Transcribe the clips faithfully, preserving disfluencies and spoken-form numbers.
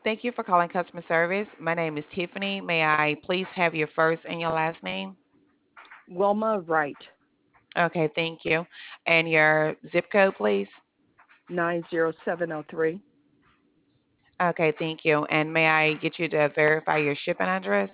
Thank you for calling customer service. My name is Tiffany. May I please have your first and your last name? Wilma Wright, Okay, thank you. And your zip code, please? nine zero seven zero three. Okay, thank you. And may I get you to verify your shipping address?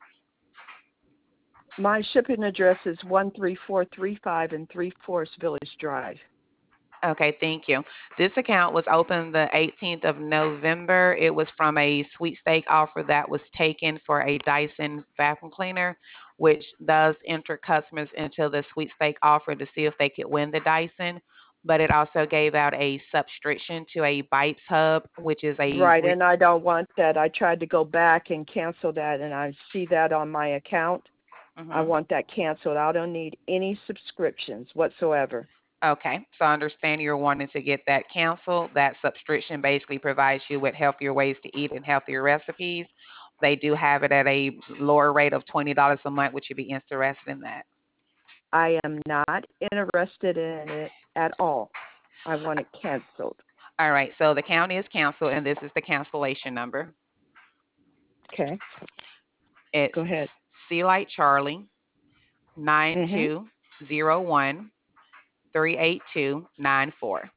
My shipping address is one three four three five in Three Forest Village Drive. Okay, thank you. This account was opened the eighteenth of November. It was from a sweepstake offer that was taken for a Dyson vacuum cleaner, which does enter customers into the sweepstake offer to see if they could win the Dyson. But it also gave out a subscription to a Bites Hub, which is a Right, re- and I don't want that. I tried to go back and cancel that, and I see that on my account. I Mhm. want that canceled. I don't need any subscriptions whatsoever. Okay, so I understand you're wanting to get that canceled. That subscription basically provides you with healthier ways to eat and healthier recipes. They do have it at a lower rate of twenty dollars a month. Would you be interested in that? I am not interested in it at all. I want it canceled. All right, so the county is canceled, and this is the cancellation number. Okay, go ahead. It's C like Charlie Mhm. nine two zero one three eight two nine four.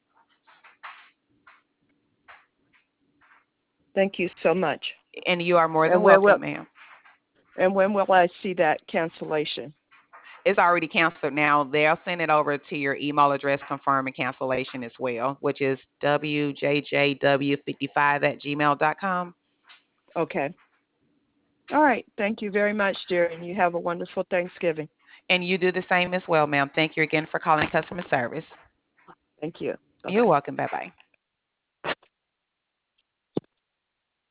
Thank you so much. And you are more than And where will welcome, ma'am. and when will I see that cancellation? It's already canceled now. They'll send it over to your email address confirming cancellation as well, which is w j j w fifty-five at gmail dot com. Okay. All right. Thank you very much, dear, and you have a wonderful Thanksgiving. And you do the same as well, ma'am. Thank you again for calling customer service. Thank you. You're Bye-bye. welcome. Bye bye.